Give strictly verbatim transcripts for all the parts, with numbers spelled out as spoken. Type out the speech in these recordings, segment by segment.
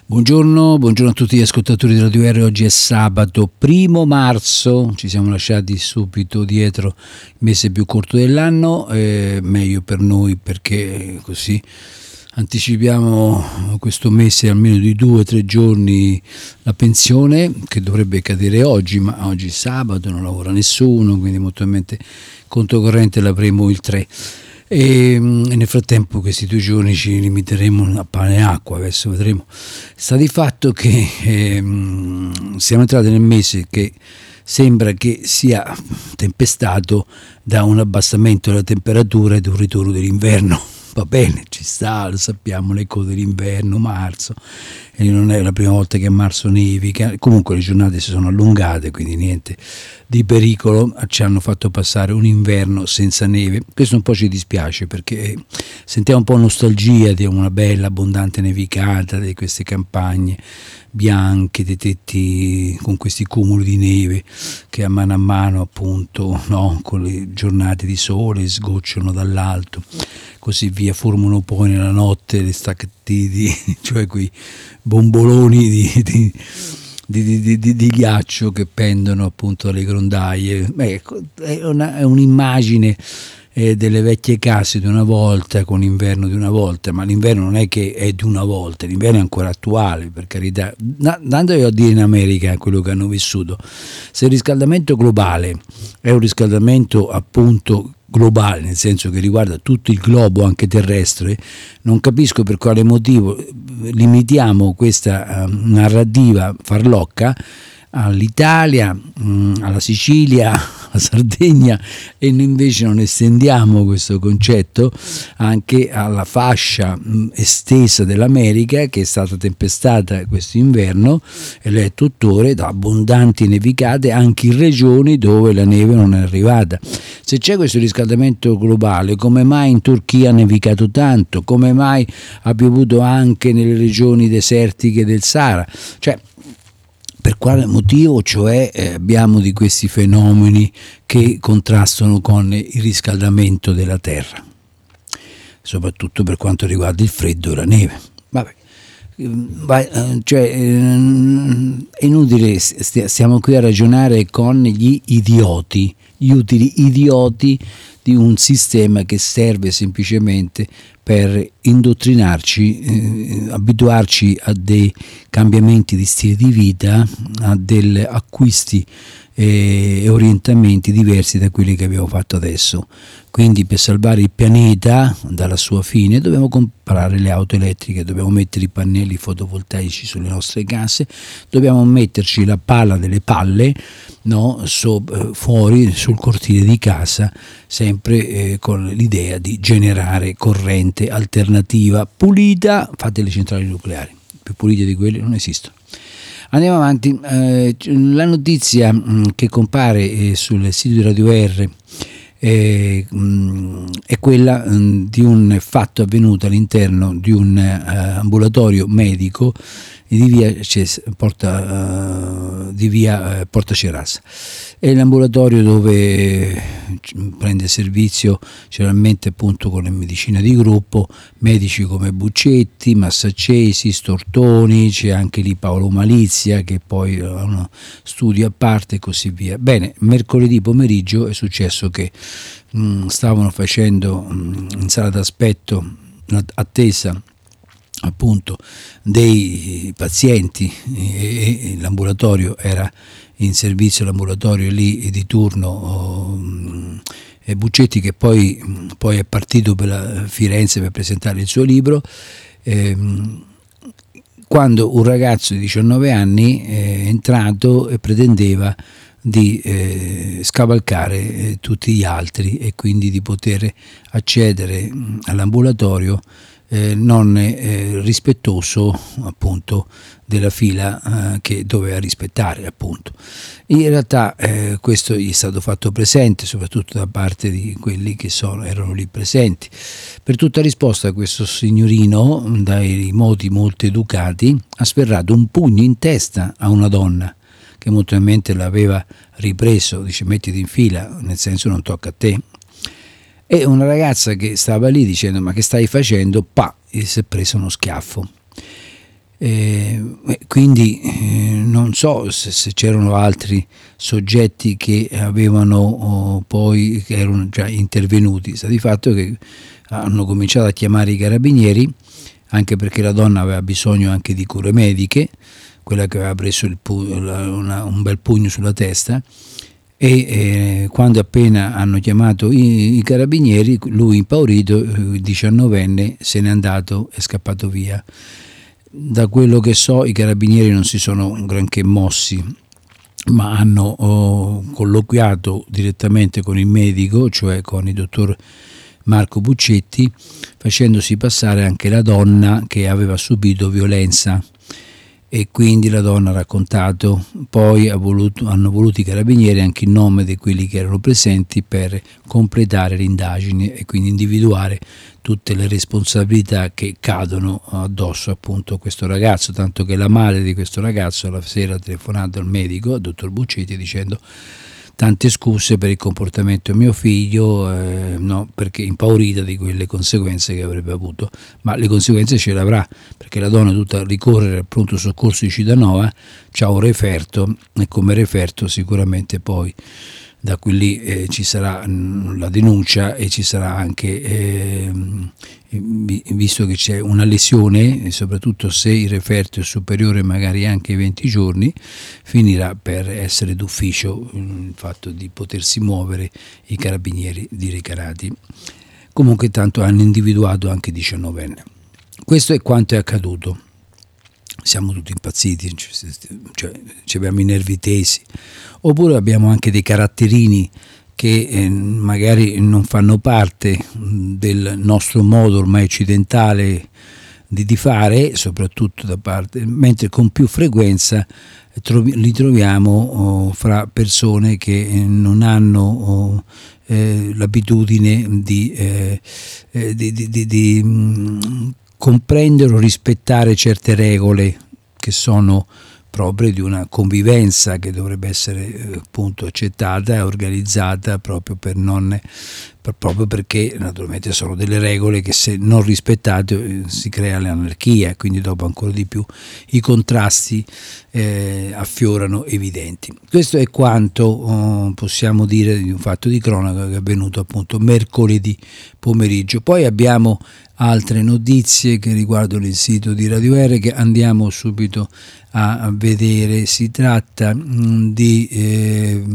Buongiorno, buongiorno a tutti gli ascoltatori di Radio R. Oggi è sabato primo marzo, ci siamo lasciati subito dietro il mese più corto dell'anno, eh, meglio per noi perché così anticipiamo questo mese almeno di due o tre giorni la pensione che dovrebbe cadere oggi, ma oggi è sabato, non lavora nessuno, quindi molto probabilmente conto corrente l'avremo il tre. E nel frattempo questi due giorni ci limiteremo a pane e acqua, adesso vedremo. Sta di fatto che eh, siamo entrati nel mese che sembra che sia tempestato da un abbassamento della temperatura e da un ritorno dell'inverno. Va bene, ci sta, lo sappiamo, l'eco dell'inverno, marzo, e non è la prima volta che a marzo nevica, comunque le giornate si sono allungate, quindi niente di pericolo, ci hanno fatto passare un inverno senza neve. Questo un po' ci dispiace perché sentiamo un po' nostalgia di una bella abbondante nevicata, di queste campagne bianche, dei tetti con questi cumuli di neve che a mano a mano appunto, no, con le giornate di sole sgocciano dall'alto, così via, formano poi nella notte le stacchettiti, cioè quei bomboloni di, di, di, di, di, di ghiaccio che pendono appunto dalle grondaie. Beh, è, una, è un'immagine eh, delle vecchie case di una volta, con l'inverno di una volta, ma l'inverno non è che è di una volta, l'inverno è ancora attuale, per carità. Dandovi a dire in America quello che hanno vissuto, se il riscaldamento globale è un riscaldamento appunto globale, nel senso che riguarda tutto il globo anche terrestre, non capisco per quale motivo limitiamo questa uh, narrativa farlocca all'Italia, mh, alla Sicilia, alla Sardegna, e invece non estendiamo questo concetto anche alla fascia mh, estesa dell'America, che è stata tempestata questo inverno e lo è tuttora da abbondanti nevicate anche in regioni dove la neve non è arrivata. Se c'è questo riscaldamento globale, come mai in Turchia ha nevicato tanto? Come mai ha piovuto anche nelle regioni desertiche del Sahara? Cioè, per quale motivo, cioè, eh, abbiamo di questi fenomeni che contrastano con il riscaldamento della Terra, soprattutto per quanto riguarda il freddo e la neve. Vabbè. Cioè, è inutile, stiamo qui a ragionare con gli idioti, gli utili idioti di un sistema che serve semplicemente per indottrinarci, eh, abituarci a dei cambiamenti di stile di vita, a degli acquisti e orientamenti diversi da quelli che abbiamo fatto adesso. Quindi per salvare il pianeta dalla sua fine dobbiamo comprare le auto elettriche, dobbiamo mettere i pannelli fotovoltaici sulle nostre case, dobbiamo metterci la pala delle palle, no, so, eh, fuori sul cortile di casa, sempre eh, con l'idea di generare corrente alternativa pulita. Fate le centrali nucleari, più pulite di quelle non esistono. Andiamo avanti, eh, la notizia mh, che compare eh, sul sito di Radio R eh, mh, è quella mh, di un fatto avvenuto all'interno di un uh, ambulatorio medico di via, Ces- Porta, uh, di via uh, Porta Ceras. È l'ambulatorio dove prende servizio generalmente appunto con le medicine di gruppo, medici come Buccetti, Massaccesi, Stortoni, c'è anche lì Paolo Malizia che poi ha uno studio a parte e così via. Bene, mercoledì pomeriggio è successo che mh, stavano facendo mh, in sala d'aspetto attesa appunto dei pazienti e, e l'ambulatorio era in servizio, l'ambulatorio lì di turno oh, e Buccetti che poi, poi è partito per la Firenze per presentare il suo libro, ehm, quando un ragazzo di diciannove anni è entrato e pretendeva di eh, scavalcare eh, tutti gli altri e quindi di poter accedere mh, all'ambulatorio Eh, non eh, rispettoso appunto della fila eh, che doveva rispettare appunto. In realtà eh, questo gli è stato fatto presente soprattutto da parte di quelli che sono, erano lì presenti. Per tutta risposta questo signorino, dai modi molto educati, ha sferrato un pugno in testa a una donna che molto probabilmente l'aveva ripreso, dice mettiti in fila, nel senso non tocca a te. E una ragazza che stava lì dicendo ma che stai facendo, pa, gli si è preso uno schiaffo. Eh, quindi eh, non so se, se c'erano altri soggetti che avevano oh, poi che erano già intervenuti. Sta di fatto che hanno cominciato a chiamare i carabinieri, anche perché la donna aveva bisogno anche di cure mediche, quella che aveva preso il pu- la, una, un bel pugno sulla testa, e eh, quando appena hanno chiamato i, i carabinieri, lui impaurito, il diciannovenne, se n'è andato, è scappato via. Da quello che so, i carabinieri non si sono granché mossi, ma hanno oh, colloquiato direttamente con il medico, cioè con il dottor Marco Buccetti, facendosi passare anche la donna che aveva subito violenza, e quindi la donna ha raccontato. Poi ha voluto, hanno voluto i carabinieri anche il nome di quelli che erano presenti per completare le indagini e quindi individuare tutte le responsabilità che cadono addosso appunto a questo ragazzo, tanto che la madre di questo ragazzo la sera ha telefonato al medico, al dottor Buccetti, dicendo: tante scuse per il comportamento di mio figlio, eh, no, perché impaurita di quelle conseguenze che avrebbe avuto, ma le conseguenze ce le avrà, perché la donna è dovuta ricorrere al pronto soccorso di Citanova, c'ha un referto, e come referto sicuramente poi da qui lì eh, ci sarà mh, la denuncia, e ci sarà anche, eh, visto che c'è una lesione, e soprattutto se il referto è superiore magari anche ai venti giorni, finirà per essere d'ufficio il fatto di potersi muovere i carabinieri di Recarati. Comunque tanto hanno individuato anche diciannovenne. Questo è quanto è accaduto. Siamo tutti impazziti, cioè ci abbiamo i nervi tesi, oppure abbiamo anche dei caratterini che eh, magari non fanno parte del nostro modo ormai occidentale di, di fare, soprattutto da parte, mentre con più frequenza trovi, li troviamo oh, fra persone che eh, non hanno oh, eh, l'abitudine di, eh, eh, di, di, di, di mh, comprendere o rispettare certe regole che sono proprie di una convivenza che dovrebbe essere eh, appunto accettata e organizzata proprio per non per, proprio perché naturalmente sono delle regole che se non rispettate eh, si crea l'anarchia, quindi dopo ancora di più i contrasti eh, affiorano evidenti. Questo è quanto oh, possiamo dire di un fatto di cronaca che è avvenuto appunto mercoledì pomeriggio. Poi abbiamo altre notizie che riguardano il sito di Radio R che andiamo subito a vedere. Si tratta mh, di eh,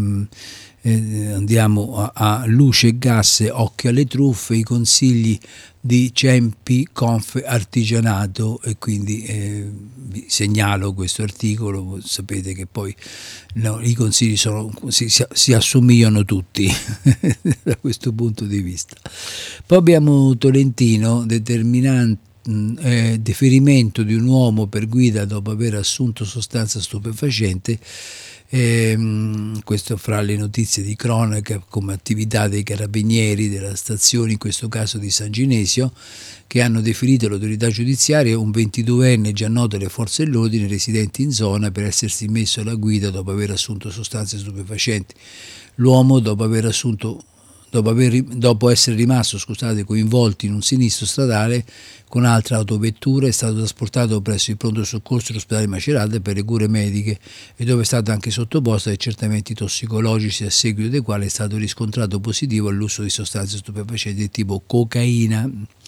eh, andiamo a, a luce e gas, occhio alle truffe, i consigli di Cempi Conf Artigianato, e quindi eh, vi segnalo questo articolo. Sapete che poi no, i consigli sono, si, si assomigliano tutti da questo punto di vista. Poi abbiamo Tolentino, determinante eh, deferimento di un uomo per guida dopo aver assunto sostanza stupefacente. Eh, questo fra le notizie di cronaca, come attività dei carabinieri della stazione, in questo caso di San Ginesio, che hanno deferito all'autorità giudiziaria un ventiduenne già noto alle forze dell'ordine residenti in zona per essersi messo alla guida dopo aver assunto sostanze stupefacenti. L'uomo, dopo aver assunto Dopo, aver, dopo essere rimasto scusate, coinvolto in un sinistro stradale con altra autovettura, è stato trasportato presso il pronto soccorso dell'ospedale Macerata per le cure mediche, e dove è stato anche sottoposto ai accertamenti tossicologici, a seguito dei quali è stato riscontrato positivo all'uso di sostanze stupefacenti di tipo cocaina.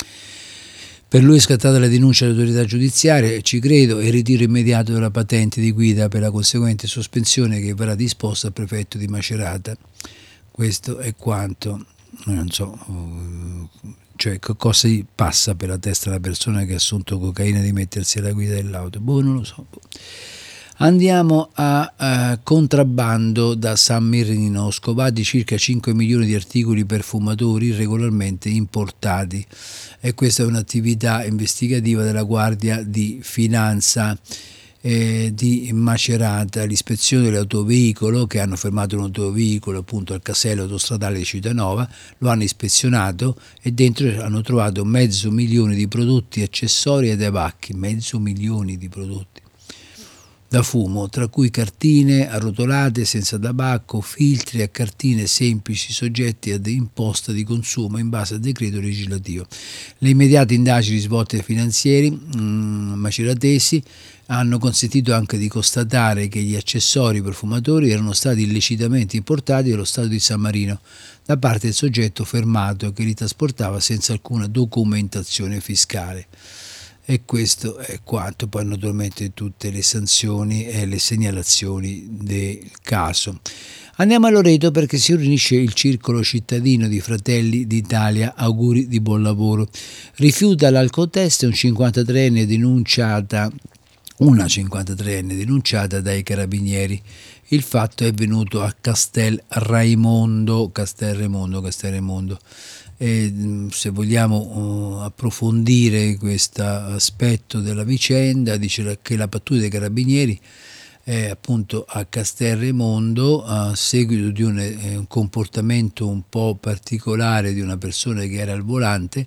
Per lui è scattata la denuncia all'autorità giudiziaria, ci credo, e il ritiro immediato della patente di guida per la conseguente sospensione che verrà disposta al prefetto di Macerata. Questo è quanto, non so, cioè che cosa gli passa per la testa alla persona che ha assunto cocaina di mettersi alla guida dell'auto? Boh, non lo so. Andiamo a, a contrabbando da San Marino, scovati circa cinque milioni di articoli per fumatori irregolarmente importati, e questa è un'attività investigativa della Guardia di Finanza Eh, di Macerata. L'ispezione dell'autoveicolo, che hanno fermato un autoveicolo appunto al casello autostradale di Citanova, lo hanno ispezionato e dentro hanno trovato mezzo milione di prodotti accessori e tabacchi, mezzo milione di prodotti. da fumo, tra cui cartine arrotolate senza tabacco, filtri a cartine semplici soggetti ad imposta di consumo in base al decreto legislativo. Le immediate indagini svolte dai finanzieri mh, maceratesi hanno consentito anche di constatare che gli accessori profumatori erano stati illecitamente importati dallo Stato di San Marino da parte del soggetto fermato che li trasportava senza alcuna documentazione fiscale. E questo è quanto. Poi naturalmente tutte le sanzioni e le segnalazioni del caso. Andiamo a Loreto perché si riunisce il circolo cittadino di Fratelli d'Italia, auguri di buon lavoro. Rifiuta l'alcotest un cinquantatreenne denunciata, una cinquantatreenne denunciata dai carabinieri. Il fatto è avvenuto a Castel Raimondo, Castel Raimondo, Castel Raimondo. E se vogliamo uh, approfondire questo aspetto della vicenda, dice che la pattuglia dei carabinieri è appunto a Castel Raimondo a seguito di un, eh, un comportamento un po' particolare di una persona che era al volante.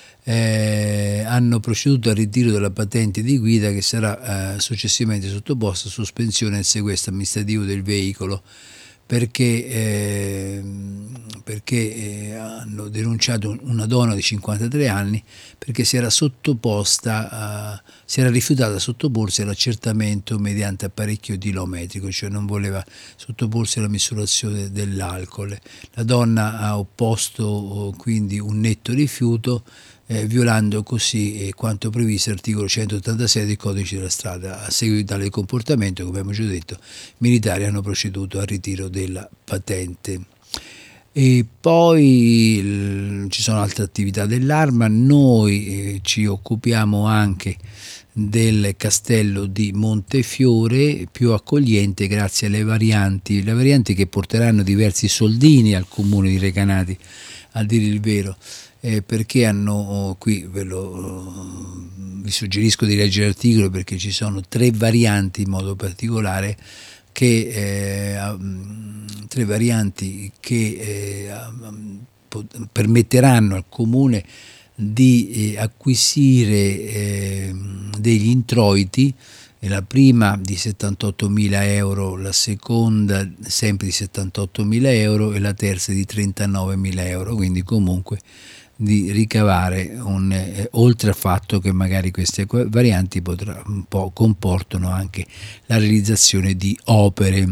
Eh, hanno proceduto al ritiro della patente di guida che sarà eh, successivamente sottoposta a sospensione e sequestro amministrativo del veicolo. Perché, eh, perché eh, hanno denunciato una donna di cinquantatré anni perché si era sottoposta, uh, si era rifiutata di sottoporsi all'accertamento mediante apparecchio dilometrico, cioè non voleva sottoporsi alla misurazione dell'alcol. La donna ha opposto quindi un netto rifiuto, Eh, violando così eh, quanto previsto all'articolo centottantasei del codice della strada. A seguito di tale comportamento, come abbiamo già detto, i militari hanno proceduto al ritiro della patente. E poi l- ci sono altre attività dell'Arma. Noi eh, ci occupiamo anche del castello di Montefiore, più accogliente grazie alle varianti, le varianti che porteranno diversi soldini al comune di Recanati, a dire il vero. Eh, perché hanno oh, qui ve lo oh, vi suggerisco di leggere l'articolo perché ci sono tre varianti in modo particolare che eh, tre varianti che eh, permetteranno al comune di eh, acquisire eh, degli introiti, la prima di settantottomila euro, la seconda sempre di settantottomila euro e la terza di trentanovemila euro, quindi comunque di ricavare un, eh, oltre al fatto che magari queste varianti potrà, un po' comportano anche la realizzazione di opere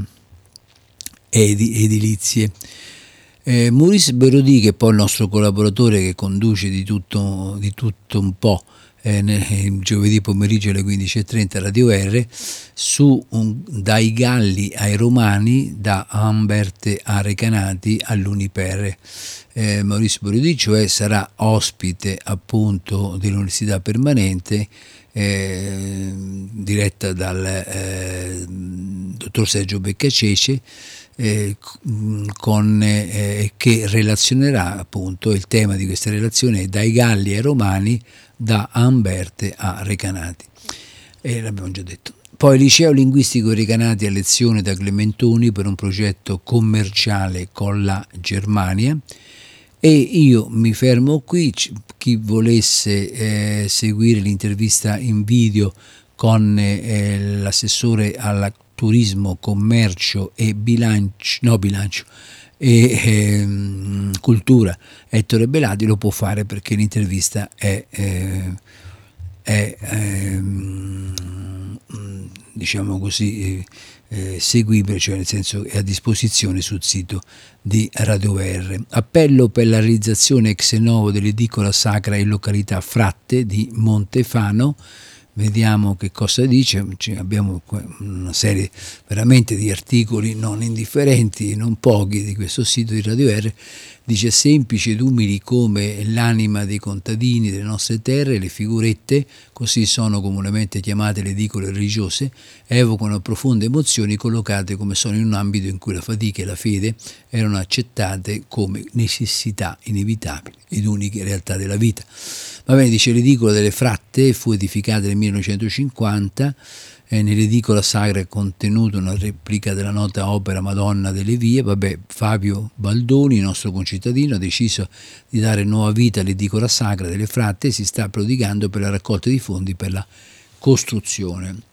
edi, edilizie. Eh, Maurice Berodi, che è poi il nostro collaboratore che conduce di tutto, di tutto un po' eh, nel, giovedì pomeriggio alle quindici e trenta Radio R, su un, dai Galli ai Romani, da Amberte a Recanati all'Uniper. Eh, Maurice Berodi cioè sarà ospite appunto dell'Università Permanente eh, diretta dal eh, dottor Sergio Beccacece, Eh, con, eh, che relazionerà appunto il tema di questa relazione è dai Galli ai Romani, da Amberte a Recanati, e l'abbiamo già detto. Poi liceo linguistico Recanati a lezione da Clementoni per un progetto commerciale con la Germania. E io mi fermo qui. Chi volesse eh, seguire l'intervista in video con eh, l'assessore alla turismo, commercio e bilancio, no bilancio e eh, cultura Ettore Belati, lo può fare perché l'intervista è, eh, è eh, diciamo così eh, seguibile, cioè nel senso è a disposizione sul sito di Radio R. Appello per la realizzazione ex novo dell'edicola sacra in località Fratte di Montefano. Vediamo che cosa dice. Abbiamo una serie veramente di articoli non indifferenti, non pochi, di questo sito di Radio R. Dice: semplici ed umili come l'anima dei contadini delle nostre terre, le figurette, così sono comunemente chiamate le edicole religiose, evocano profonde emozioni collocate come sono in un ambito in cui la fatica e la fede erano accettate come necessità inevitabili ed uniche realtà della vita. Va bene, dice l'edicola delle Fratte fu edificata nel millenovecentocinquanta, eh, nell'edicola sacra è contenuta una replica della nota opera Madonna delle Vie. Vabbè, Fabio Baldoni, nostro concittadino, ha deciso di dare nuova vita all'edicola sacra delle Fratte e si sta prodigando per la raccolta di fondi per la costruzione.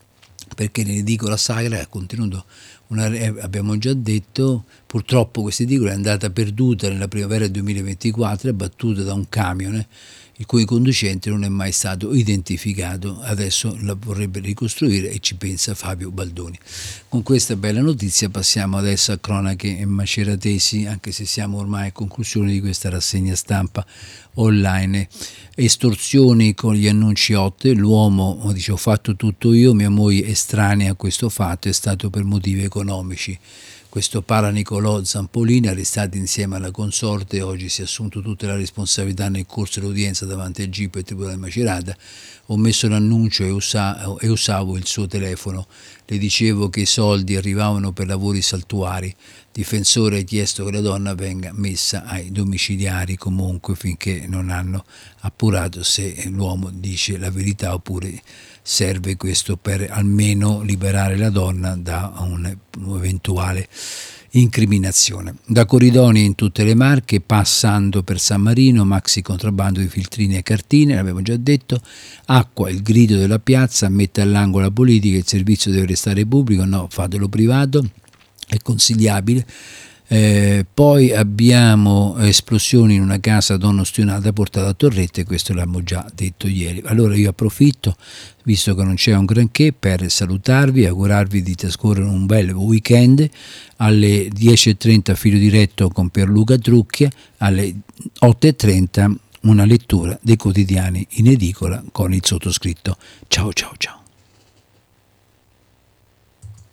perché l'edicola Sagra ha contenuto una, abbiamo già detto, purtroppo questa edicola è andata perduta nella primavera del duemilaventiquattro, abbattuta da un camion, eh, il cui conducente non è mai stato identificato. Adesso la vorrebbe ricostruire e ci pensa Fabio Baldoni. Con questa bella notizia passiamo adesso a cronache maceratesi, anche se siamo ormai a conclusione di questa rassegna stampa online. Estorsioni con gli annunciotte, l'uomo dice ho fatto tutto io, mia moglie estranea a questo fatto, è stato per motivi economici. Questo Para Nicolò Zampolini, arrestato insieme alla consorte, oggi si è assunto tutta la responsabilità nel corso dell'udienza davanti al G I P e al Tribunale di Macerata. Ho messo l'annuncio e, usa, e usavo il suo telefono. Le dicevo che i soldi arrivavano per lavori saltuari. Difensore ha chiesto che la donna venga messa ai domiciliari comunque finché non hanno appurato se l'uomo dice la verità oppure serve questo per almeno liberare la donna da un'eventuale incriminazione. Da Corridoni in tutte le Marche, passando per San Marino, maxi contrabbando di filtrini e cartine, l'abbiamo già detto, acqua, il grido della piazza, mette all'angolo la politica, il servizio deve restare pubblico, no, fatelo privato, è consigliabile. Eh, poi abbiamo esplosioni in una casa donna stionata portata a Torrette, questo l'abbiamo già detto ieri. Allora io approfitto, visto che non c'è un granché, per salutarvi, augurarvi di trascorrere un bel weekend. Alle dieci e trenta filo diretto con Pierluca Trucchia, alle otto e trenta una lettura dei quotidiani in edicola con il sottoscritto. Ciao ciao ciao.